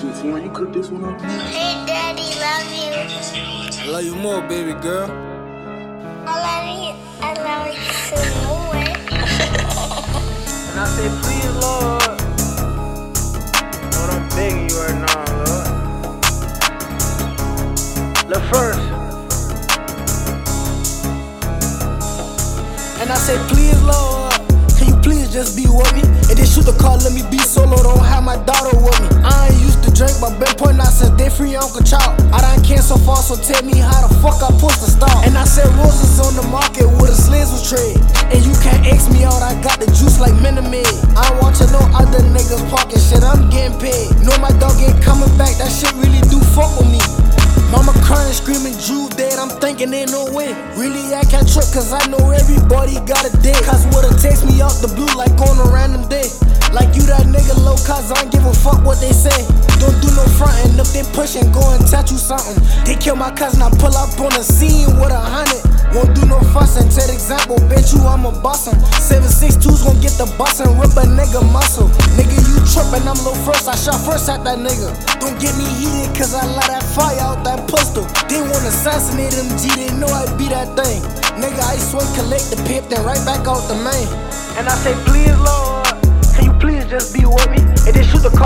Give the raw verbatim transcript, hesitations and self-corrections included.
shit. So when you cook this one up. Hey, Daddy, love you. I love you more, baby girl. I love you. I love you some more. And I say, please, Lord. Lord, I'm begging you right now, Lord. Look first. And I say, please, Lord, can you please just be with me? And then shoot the car, let me be solo, don't have my daughter with me. I ain't used to drink, but been pointing out since day free Uncle Chow. I done came so far, so tell me how the fuck I supposed to start. And I said roses on the market where the sleds was trade. And you can't X me out, I got the juice like Minimade. I don't want you no other niggas parking shit, I'm getting paid. Know my dog ain't coming back, that shit really do fuck with me. Mama crying, screaming, Drew dead, I'm thinking ain't no way. Really, I can't trip, cause I know everybody got a day. Cause would've text me out the blue like on a random day. Like you that nigga low, cause I don't give a fuck what they say. Don't do no frontin', if they pushin', go and tattoo something. They kill my cousin, I pull up on the scene with a hundred. Won't do no fussin', set example, bitch you I'ma bust 'em. seven six two's gon' get the bus and rip a nigga muscle. Nigga you trippin', I'm low first, I shot first at that nigga. Don't get me heated, cause I let that fire out that pistol. They wanna assassinate M G, they know I be that thing. Nigga I swing, collect the pip, then right back out the main. And I say please Lord, can you please just be with me? And then shoot the